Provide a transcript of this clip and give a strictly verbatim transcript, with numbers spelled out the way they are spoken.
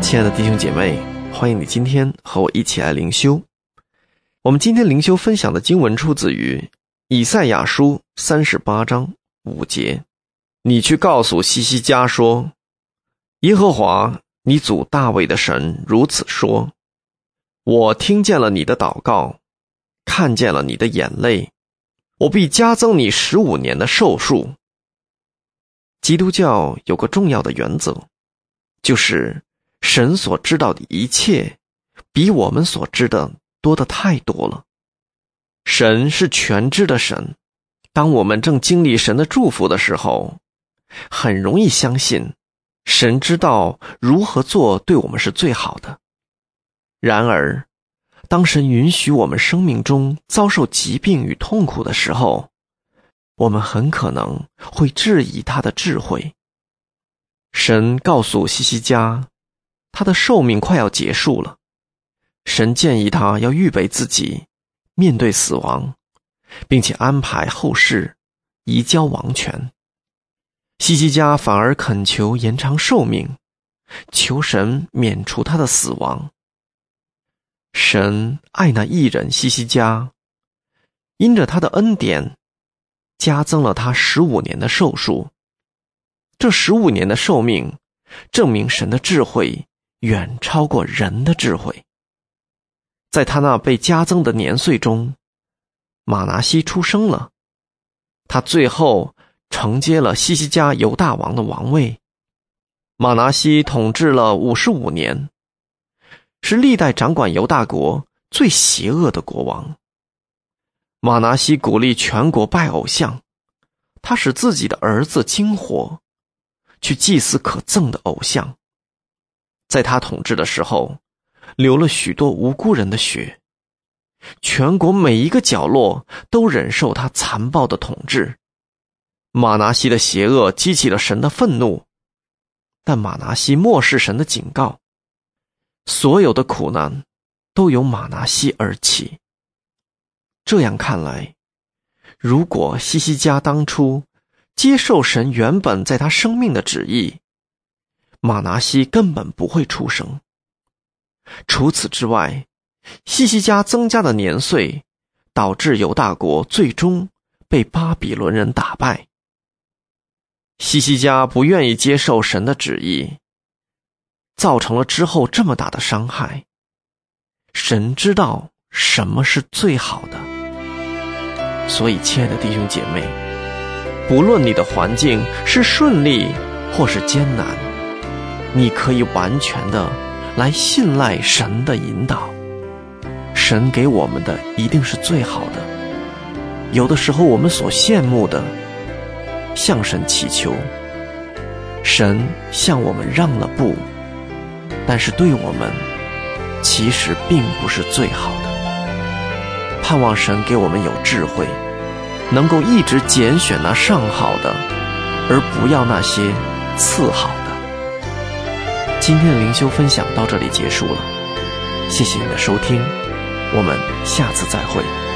亲爱的弟兄姐妹，欢迎你今天和我一起来灵修。我们今天灵修分享的经文出自于以赛亚书三十八章五节。你去告诉希西家说，耶和华你祖大卫的神如此说，我听见了你的祷告，看见了你的眼泪，我必加增你十五年的寿数。基督教有个重要的原则，就是神所知道的一切比我们所知的多得太多了。神是全知的神，当我们正经历神的祝福的时候，很容易相信神知道如何做对我们是最好的。然而当神允许我们生命中遭受疾病与痛苦的时候，我们很可能会质疑他的智慧。神告诉希西家，他的寿命快要结束了，神建议他要预备自己面对死亡，并且安排后事，移交王权。希西家反而恳求延长寿命，求神免除他的死亡。神爱那义人希西家，因着他的恩典加增了他十五年的寿数。这十五年的寿命证明神的智慧远超过人的智慧。在他那被加增的年岁中，马拿西出生了，他最后承接了希西家犹大王的王位。马拿西统治了五十五年，是历代掌管犹大国最邪恶的国王。马拿西鼓励全国拜偶像，他使自己的儿子经火，去祭祀可憎的偶像。在他统治的时候，流了许多无辜人的血，全国每一个角落都忍受他残暴的统治。马拿西的邪恶激起了神的愤怒，但马拿西漠视神的警告，所有的苦难都由马拿西而起。这样看来，如果希西家当初接受神原本在他生命的旨意，马拿西根本不会出生。除此之外，希西家增加的年岁导致犹大国最终被巴比伦人打败。希西家不愿意接受神的旨意，造成了之后这么大的伤害。神知道什么是最好的，所以亲爱的弟兄姐妹，不论你的环境是顺利或是艰难，你可以完全的来信赖神的引导。神给我们的一定是最好的。有的时候我们所羡慕的，向神祈求，神向我们让了步，但是对我们其实并不是最好的。盼望神给我们有智慧，能够一直拣选那上好的，而不要那些次好的。今天的灵修分享到这里结束了，谢谢你的收听，我们下次再会。